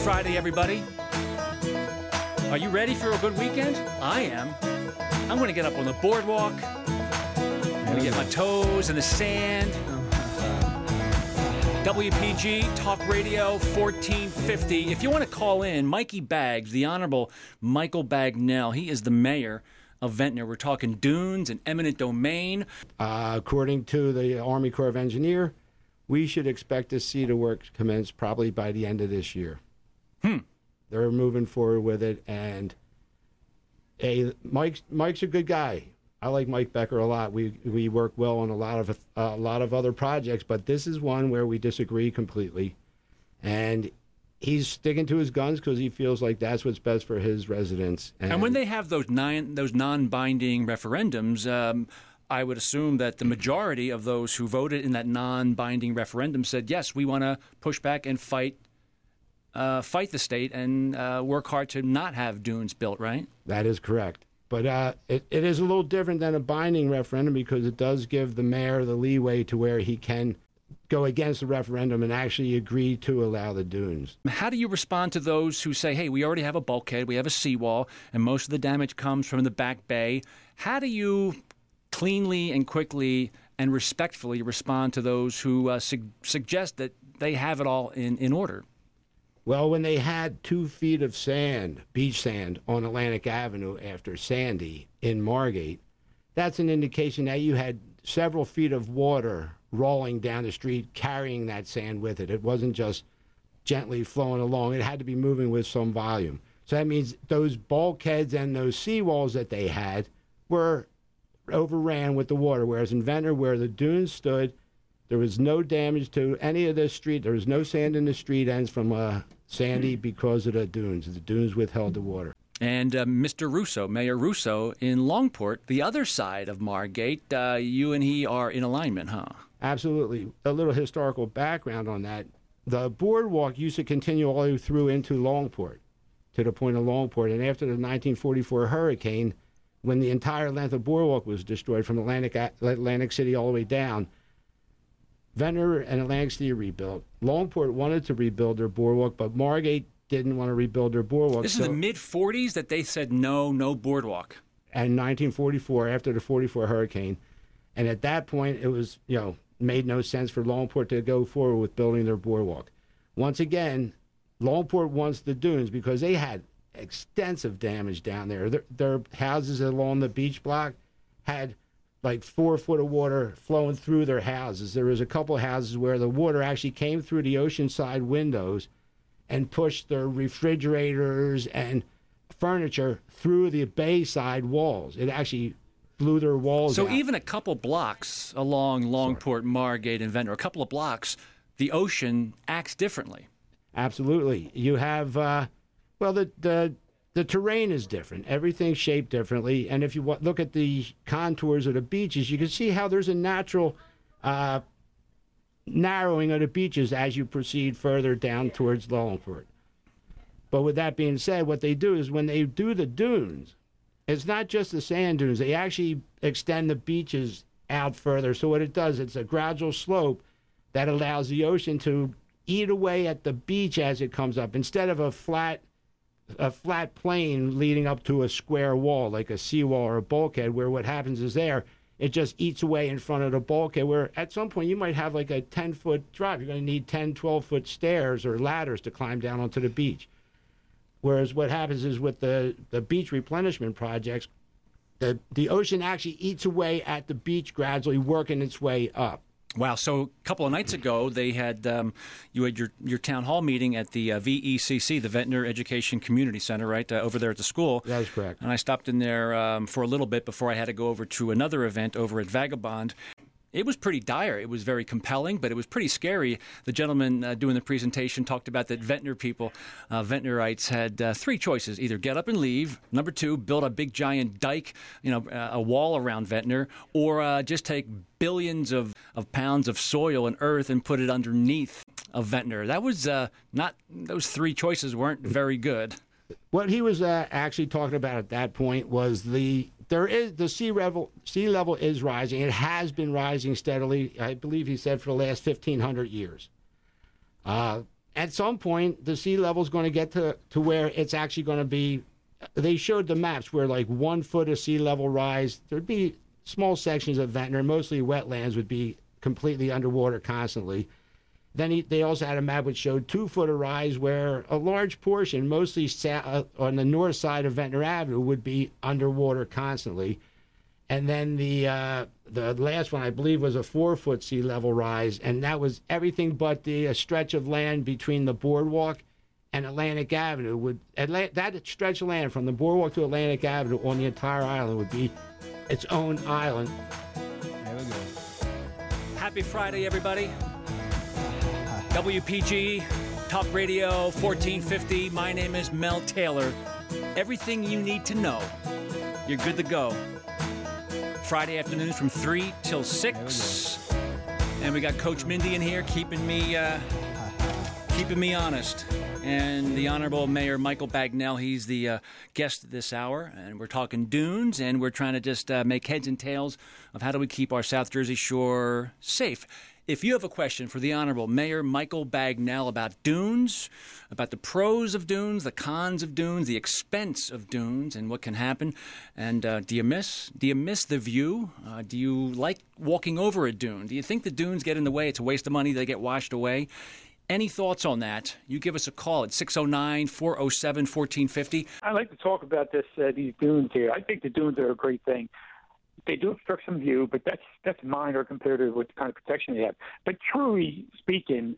Friday, everybody. Are you ready for a good weekend? I am. I'm going to get up on the boardwalk. I'm going to get my toes in the sand. WPG Talk Radio 1450. If you want to call in, Mikey Baggs, the Honorable Michael Bagnell, he is the mayor of Ventnor. We're talking dunes and eminent domain. According to the Army Corps of Engineers, we should expect to see the work commence probably by the end of this year. They're moving forward with it, and Mike's a good guy. I like Mike Becker a lot. We work well on a lot of other projects, but this is one where we disagree completely. And he's sticking to his guns because he feels like that's what's best for his residents. And when they have those non-binding referendums, I would assume that the majority of those who voted in that non-binding referendum said, yes, we want to push back and fight the state and work hard to not have dunes built, right? That is correct. But it is a little different than a binding referendum because it does give the mayor the leeway to where he can go against the referendum and actually agree to allow the dunes. How do you respond to those who say, hey, we already have a bulkhead, we have a seawall, and most of the damage comes from the back bay? How do you cleanly and quickly and respectfully respond to those who suggest that they have it all in order? Well, when they had 2 feet of sand, beach sand, on Atlantic Avenue after Sandy in Margate, that's an indication that you had several feet of water rolling down the street, carrying that sand with it. It wasn't just gently flowing along. It had to be moving with some volume. So that means those bulkheads and those seawalls that they had were overran with the water, whereas in Ventnor, where the dunes stood, there was no damage to any of the street. There was no sand in the street ends from Sandy because of the dunes. The dunes withheld the water. And Mr. Russo, Mayor Russo, in Longport, the other side of Margate, you and he are in alignment, huh? Absolutely. A little historical background on that. The boardwalk used to continue all the way through into Longport, to the point of Longport. And after the 1944 hurricane, when the entire length of boardwalk was destroyed from Atlantic City all the way down, Ventnor and Atlantic City rebuilt. Longport wanted to rebuild their boardwalk, but Margate didn't want to rebuild their boardwalk. This is the mid-'40s that they said no boardwalk. And 1944, after the 44 hurricane. And at that point, it was, made no sense for Longport to go forward with building their boardwalk. Once again, Longport wants the dunes because they had extensive damage down there. Their houses along the beach block had like 4 foot of water flowing through their houses. There was a couple of houses where the water actually came through the oceanside windows and pushed their refrigerators and furniture through the bayside walls. It actually blew their walls out. So even a couple blocks along Longport, Margate, and Ventnor, a couple of blocks, the ocean acts differently. Absolutely. You have, the terrain is different. Everything's shaped differently. And if you look at the contours of the beaches, you can see how there's a natural narrowing of the beaches as you proceed further down towards Longport. But with that being said, what they do is when they do the dunes, it's not just the sand dunes. They actually extend the beaches out further. So what it does, it's a gradual slope that allows the ocean to eat away at the beach as it comes up. Instead of a flat plane leading up to a square wall, like a seawall or a bulkhead, where what happens is it just eats away in front of the bulkhead, where at some point you might have like a 10-foot drop. You're going to need 10, 12-foot stairs or ladders to climb down onto the beach. Whereas what happens is with the beach replenishment projects, the ocean actually eats away at the beach, gradually working its way up. Wow. So a couple of nights ago, they had you had your town hall meeting at the VECC, the Ventnor Education Community Center, right, over there at the school. That is correct. And I stopped in there for a little bit before I had to go over to another event over at Vagabond. It was pretty dire. It was very compelling, but it was pretty scary. The gentleman doing the presentation talked about that Ventnor people, Ventnorites, had 3 choices: either get up and leave, number 2, build a big giant dike, a wall around Ventnor, or just take billions of pounds of soil and earth and put it underneath of Ventnor. That was not; those 3 choices weren't very good. What he was actually talking about at that point was the sea level is rising. It has been rising steadily. I believe he said for the last 1,500 years. And at some point, the sea level is going to get to where it's actually going to be. They showed the maps where like 1 foot of sea level rise. There'd be small sections of Ventnor, mostly wetlands, would be completely underwater constantly. Then they also had a map which showed 2 foot of rise where a large portion, mostly on the north side of Ventnor Avenue, would be underwater constantly. And then the last one, I believe, was a 4 foot sea level rise, and that was everything but a stretch of land between the boardwalk and Atlantic Avenue. That stretch of land from the boardwalk to Atlantic Avenue on the entire island would be its own island. There we go. Happy Friday, everybody. WPG, Talk Radio 1450. My name is Mel Taylor. Everything you need to know. You're good to go. Friday afternoons from 3 till 6. And we got Coach Mindy in here keeping me honest. And the Honorable Mayor Michael Bagnell, he's the guest this hour. And we're talking dunes, and we're trying to just make heads and tails of how do we keep our South Jersey shore safe. If you have a question for the Honorable Mayor Michael Bagnell about dunes, about the pros of dunes, the cons of dunes, the expense of dunes, and what can happen, and do you miss the view? Do you like walking over a dune? Do you think the dunes get in the way? It's a waste of money. They get washed away. Any thoughts on that? You give us a call at 609-407-1450. I'd like to talk about these dunes here. I think the dunes are a great thing. They do obstruct some view, but that's minor compared to what kind of protection they have. But truly speaking,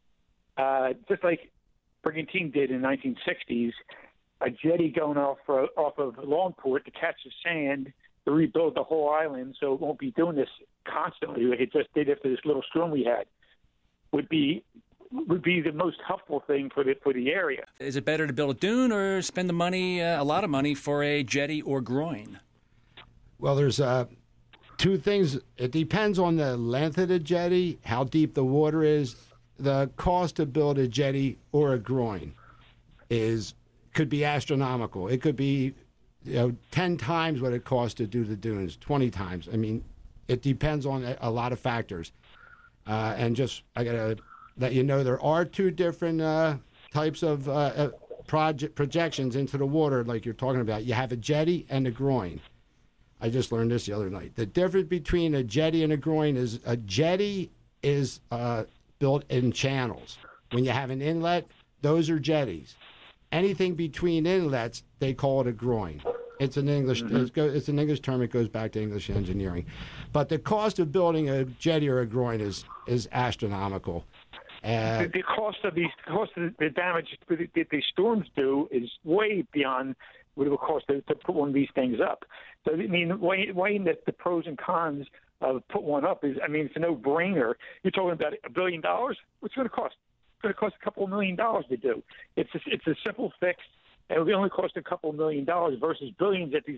just like Brigantine did in the 1960s, a jetty going off of Longport to catch the sand to rebuild the whole island so it won't be doing this constantly like it just did after this little storm we had would be the most helpful thing for the area. Is it better to build a dune or spend the money, a lot of money, for a jetty or groin? Well, there's two things. It depends on the length of the jetty, how deep the water is. The cost to build a jetty or a groin could be astronomical. It could be 10 times what it costs to do the dunes, 20 times. I mean, it depends on a lot of factors. And just I got to let you know there are two different types of projections into the water like you're talking about. You have a jetty and a groin. I just learned this the other night. The difference between a jetty and a groin is a jetty is built in channels. When you have an inlet, those are jetties. Anything between inlets, they call it a groin. It's an English. It's an English term. It goes back to English engineering. But the cost of building a jetty or a groin is astronomical. The cost of the damage that these storms do is way beyond what it will cost to put one of these things up. So, I mean, weighing the pros and cons of put one up is, I mean, it's a no-brainer. You're talking about $1 billion? What's it going to cost? It's going to cost a couple of $1 million to do. It's a simple fix. It will only cost a couple of $1 million versus billions that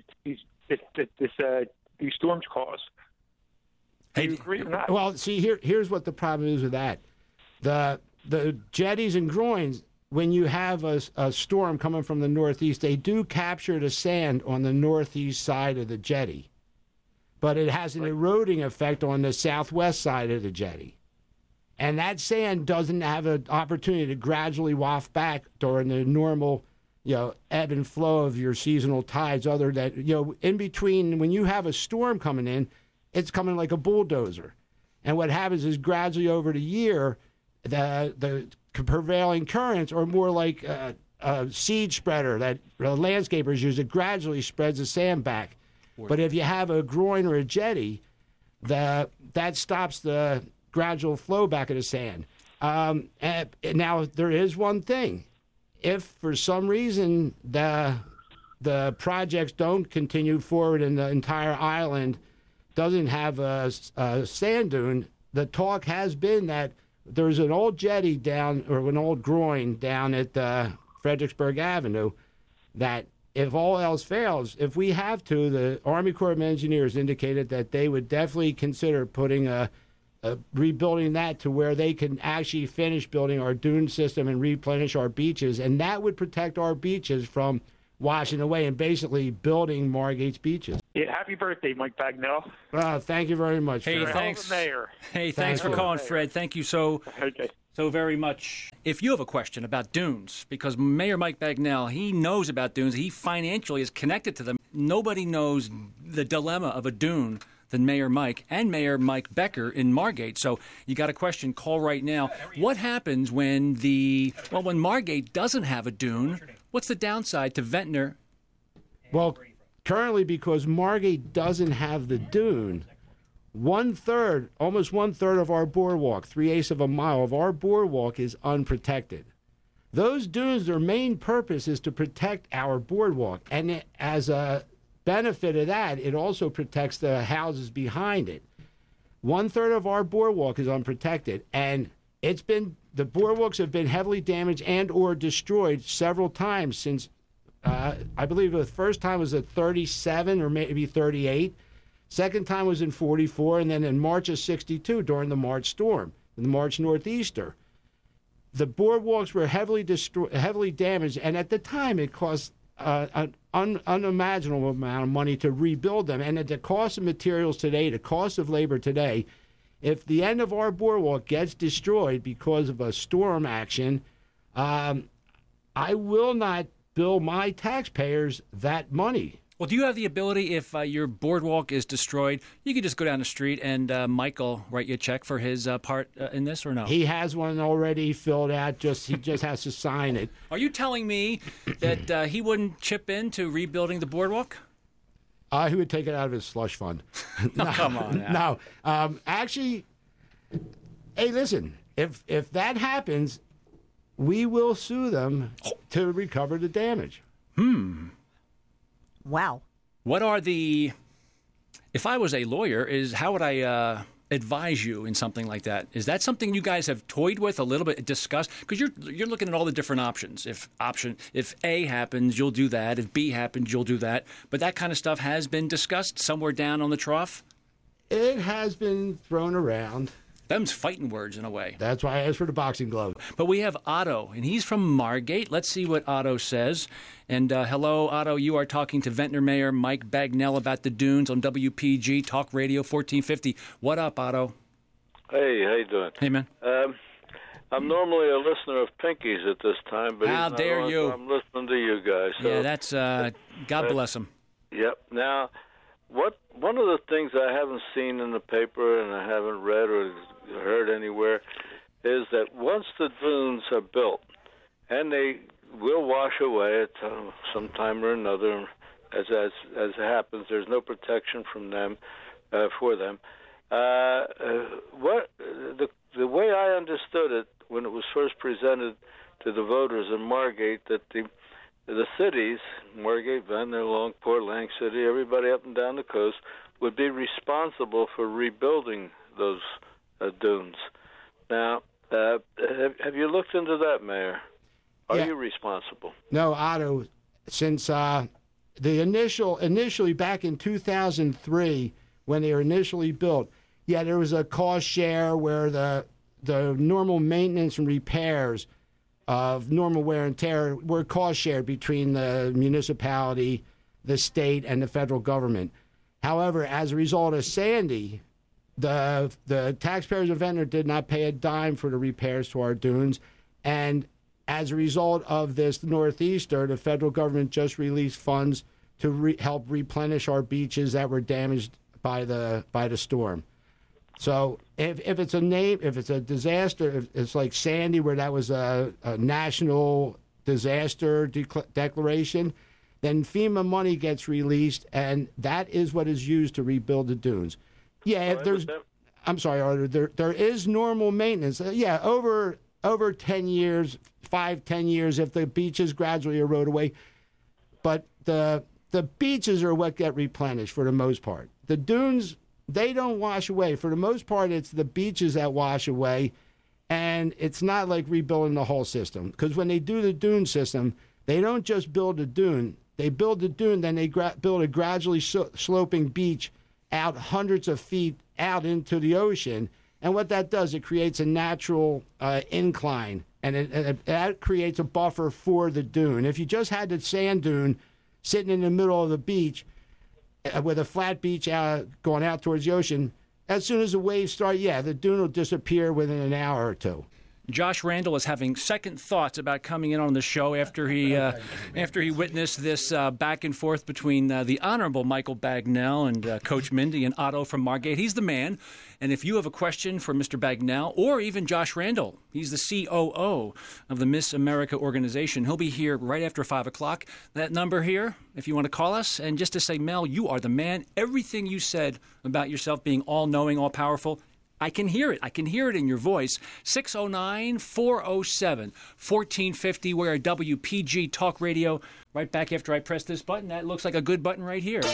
these storms cause. Do you agree or not? Well, see, here's what the problem is with that. The jetties and groins, when you have a storm coming from the northeast, they do capture the sand on the northeast side of the jetty. But it has an eroding effect on the southwest side of the jetty. And that sand doesn't have an opportunity to gradually waft back during the normal, ebb and flow of your seasonal tides. Other than, in between, when you have a storm coming in, it's coming like a bulldozer. And what happens is gradually over the year, the prevailing currents are more like a seed spreader that landscapers use. It gradually spreads the sand back. But if you have a groin or a jetty, that stops the gradual flow back of the sand. And now, there is one thing. If for some reason the projects don't continue forward and the entire island doesn't have a sand dune, the talk has been that there's an old jetty down, or an old groin down at Fredericksburg Avenue, that if all else fails, if we have to, the Army Corps of Engineers indicated that they would definitely consider putting rebuilding that to where they can actually finish building our dune system and replenish our beaches, and that would protect our beaches from washing away and basically building Margate's beaches. Yeah, happy birthday, Mike Bagnell. Thank you very much. Hey, Fred. thanks. Mayor. Hey, thanks for calling, Fred. Thank you so So very much. If you have a question about dunes, because Mayor Mike Bagnell, he knows about dunes. He financially is connected to them. Nobody knows the dilemma of a dune than Mayor Mike and Mayor Mike Becker in Margate. So you got a question, call right now. What happens when when Margate doesn't have a dune? What's the downside to Ventnor? Well, currently, because Margate doesn't have the dune, almost one third of our boardwalk, 3/8 of a mile of our boardwalk is unprotected. Those dunes, their main purpose is to protect our boardwalk. And as a benefit of that, it also protects the houses behind it. 1/3 of our boardwalk is unprotected. And the boardwalks have been heavily damaged and or destroyed several times since, I believe the first time was at 37 or maybe 38. Second time was in 44, and then in March of 62 during the March storm, the March Northeaster. The boardwalks were heavily damaged, and at the time it cost an unimaginable amount of money to rebuild them. And at the cost of materials today, the cost of labor today, if the end of our boardwalk gets destroyed because of a storm action, I will not bill my taxpayers that money. Well, do you have the ability, if your boardwalk is destroyed, you could just go down the street and Michael write you a check for his part in this, or no? He has one already filled out. He just has to sign it. Are you telling me that he wouldn't chip in to rebuilding the boardwalk? He would take it out of his slush fund. No, come on now. No. Actually, hey, listen, if that happens, we will sue them to recover the damage. Wow. What are if I was a lawyer, how would I advise you in something like that? Is that something you guys have toyed with a little bit, discussed? Because you're looking at all the different options. If A happens, you'll do that. If B happens, you'll do that. But that kind of stuff has been discussed somewhere down on the trough? It has been thrown around. Them's fighting words in a way. That's why I asked for the boxing glove. But we have Otto, and he's from Margate. Let's see what Otto says. And hello, Otto. You are talking to Ventnor Mayor Mike Bagnell about the dunes on WPG Talk Radio 1450. What up, Otto? Hey, how you doing? Hey, man. I'm normally a listener of Pinky's at this time, but how dare you? I'm listening to you guys. So, yeah, that's God bless him. Yep. Now, one of the things I haven't seen in the paper and I haven't read or heard anywhere is that once the dunes are built, and they will wash away at some time or another, as it happens, there's no protection from them for them. What the way I understood it when it was first presented to the voters in Margate, that the cities, Margate, Ventnor, Longport, Lang City, everybody up and down the coast, would be responsible for rebuilding those dunes. Now, have you looked into that, Mayor? Are you responsible? No, Otto. Since initially back in 2003, when they were initially built, there was a cost share where the normal maintenance and repairs of normal wear and tear were cost shared between the municipality, the state, and the federal government. However, as a result of Sandy, the taxpayers of Ventnor did not pay a dime for the repairs to our dunes, and as a result of this Northeaster, the federal government just released funds to help replenish our beaches that were damaged by the storm. So if it's a disaster, if it's like Sandy, where that was a national disaster declaration, then FEMA money gets released, and that is what is used to rebuild the dunes. Yeah, I'm sorry, Arthur. There is normal maintenance. Over 10 years, 5-10 years, if the beaches gradually erode away. But the beaches are what get replenished for the most part. The dunes, they don't wash away. For the most part, it's the beaches that wash away, and it's not like rebuilding the whole system. Because when they do the dune system, they don't just build a dune. They build the dune, then they build a gradually sloping beach out hundreds of feet out into the ocean. And what that does, it creates a natural incline, and that creates a buffer for the dune. If you just had the sand dune sitting in the middle of the beach with a flat beach going out towards the ocean, as soon as the waves start, the dune will disappear within an hour or two. Josh Randall is having second thoughts about coming in on the show after he witnessed this back and forth between the Honorable Michael Bagnell and Coach Mindy and Otto from Margate. He's the man. And if you have a question for Mr. Bagnell or even Josh Randall, he's the COO of the Miss America organization. He'll be here right after 5 o'clock. That number here, if you want to call us, and just to say, Mel, you are the man. Everything you said about yourself being all-knowing, all-powerful, I can hear it. I can hear it in your voice. 609-407-1450. We're at WPG Talk Radio. Right back after I press this button. That looks like a good button right here.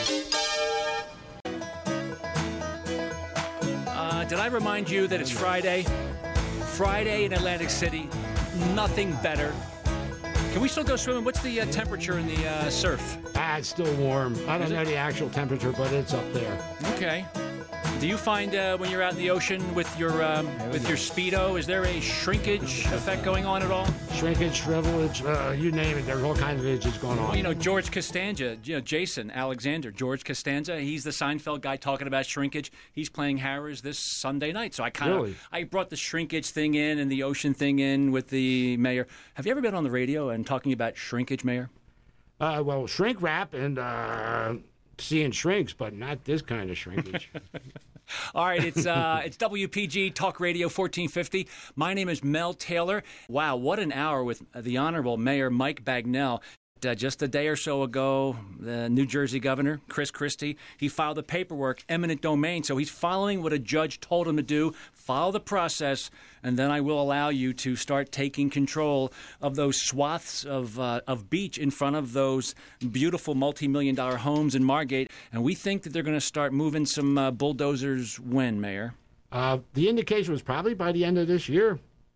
Did I remind you that it's Friday? Friday in Atlantic City. Nothing better. Can we still go swimming? What's the temperature in the surf? It's still warm. I don't know the actual temperature, but it's up there. Okay. Do you find when you're out in the ocean with your Speedo, is there a shrinkage effect going on at all? Shrinkage, shrivelage, you name it. There's all kinds of edges going on. Well, you know, George Costanza, Jason Alexander, George Costanza, he's the Seinfeld guy talking about shrinkage. He's playing Harrah's this Sunday night. So I brought the shrinkage thing in and the ocean thing in with the mayor. Have you ever been on the radio and talking about shrinkage, Mayor? Well, shrink wrap and seeing shrinks, but not this kind of shrinkage. All right, it's WPG Talk Radio 1450. My name is Mel Taylor. Wow, what an hour with the Honorable Mayor Mike Bagnell. Just a day or so ago, the New Jersey governor, Chris Christie, he filed the paperwork, eminent domain. So he's following what a judge told him to do, follow the process, and then I will allow you to start taking control of those swaths of beach in front of those beautiful multi-million-dollar homes in Margate. And we think that they're going to start moving some bulldozers when, Mayor? The indication was probably by the end of this year.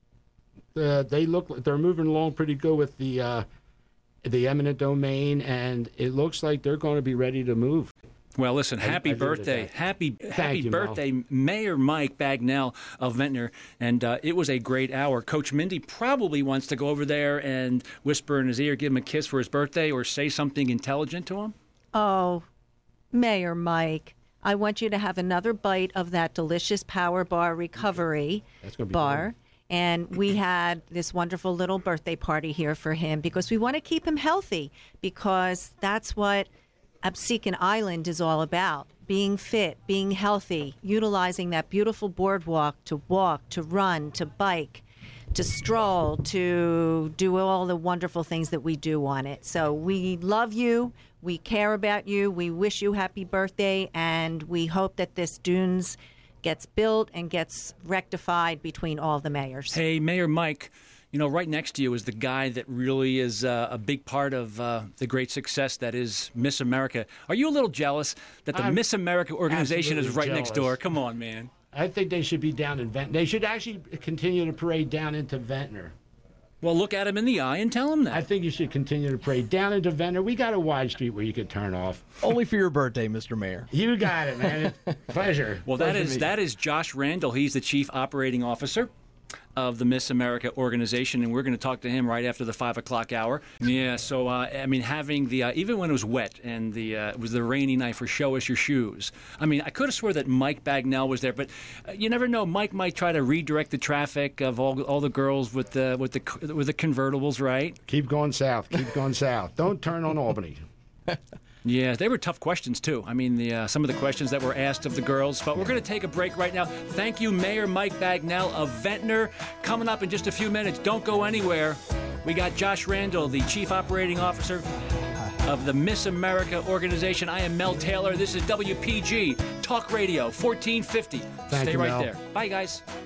They're moving along pretty good with the eminent domain, and it looks like they're going to be ready to move. Well, listen, happy birthday. Happy birthday, Mel. Mayor Mike Bagnell of Ventnor. And it was a great hour. Coach Mindy probably wants to go over there and whisper in his ear, give him a kiss for his birthday, or say something intelligent to him. Oh, Mayor Mike, I want you to have another bite of that delicious Power Bar Recovery bar. Good. And we had this wonderful little birthday party here for him because we want to keep him healthy, because that's what Absecon Island is all about, being fit, being healthy, utilizing that beautiful boardwalk to walk, to run, to bike, to stroll, to do all the wonderful things that we do on it. So we love you. We care about you. We wish you happy birthday, and we hope that this Dunes gets built and gets rectified between all the mayors. Hey, Mayor Mike, you know, right next to you is the guy that really is a big part of the great success that is Miss America. Are you a little jealous that the Miss America organization is right next door? Come on, man. I think they should be down in Ventnor. They should actually continue to parade down into Ventnor. Well, look at him in the eye and tell him that. I think you should continue to parade down into Ventnor. We got a wide street where you could turn off. Only for your birthday, Mr. Mayor. You got it, man. Pleasure. Well, that is Josh Randall. He's the Chief Operating Officer of the Miss America organization, and we're going to talk to him right after the 5 o'clock hour. Yeah, so, I mean, having the, even when it was wet and it was the rainy night for Show Us Your Shoes, I mean, I could have swore that Mike Bagnell was there, but you never know. Mike might try to redirect the traffic of all the girls with the convertibles, right? Keep going south. Keep going south. Don't turn on Albany. Yeah, they were tough questions, too. I mean, some of the questions that were asked of the girls. But we're going to take a break right now. Thank you, Mayor Mike Bagnell of Ventnor. Coming up in just a few minutes. Don't go anywhere. We got Josh Randall, the Chief Operating Officer of the Miss America organization. I am Mel Taylor. This is WPG Talk Radio 1450. Stay right there. Bye, guys.